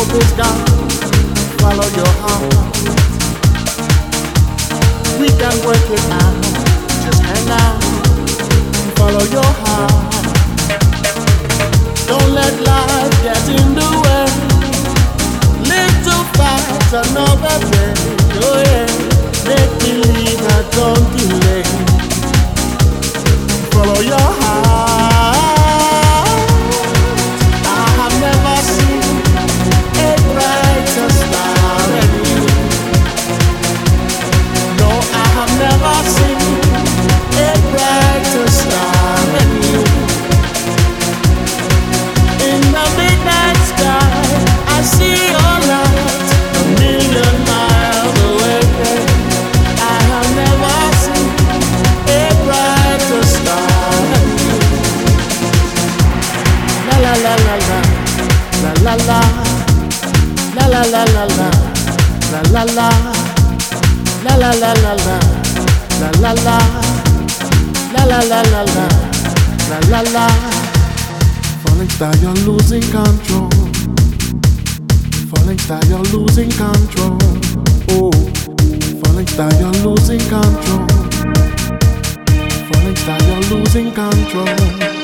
hope is gone. Follow your heart. We can work it out. Just hang out. Follow your heart. Don't let life get in the way. Live to fight another day. Oh yeah. Make believe that don't delay. Follow your heart. I have never seen a brighter star than you. No, I have never seen a brighter star than you. In the midnight sky, I see your light a million miles away. I have never seen a brighter star than you. La la la la la, la la la, la la la la la, la la la, la la la la la, la la la, la la la la la, la la la. Falling star, you're losing control. Falling star, you're losing control. Oh, falling star, you're losing control. Falling star, you're losing control.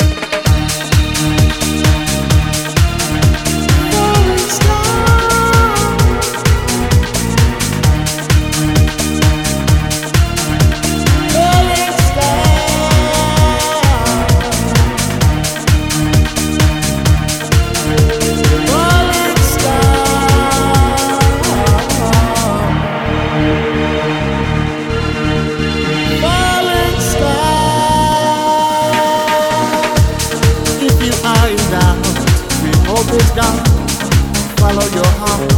Is gone. Follow your heart.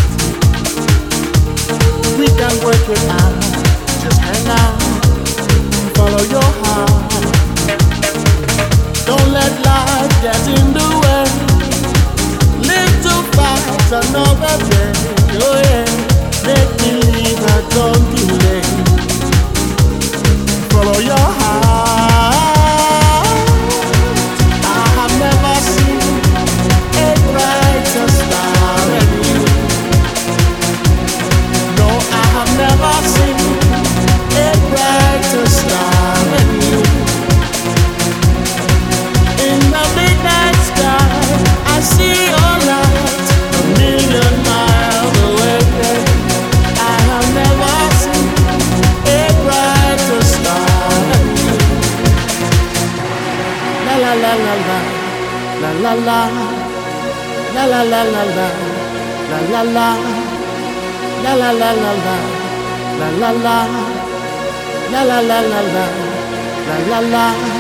We can work it out. Just hang out. Follow your heart. Don't let life get in the way. Live to fight another day. Oh yeah. Make believe that don't delay. Follow your heart. I have never seen brighter star than you. No, I have never seen a brighter star than you. In the midnight sky, I see your light a million miles away. I have never seen a brighter star than you. La la la la la, la la la. La la la la la, la la la, la la la la la, la la la, la la la la la, la la la.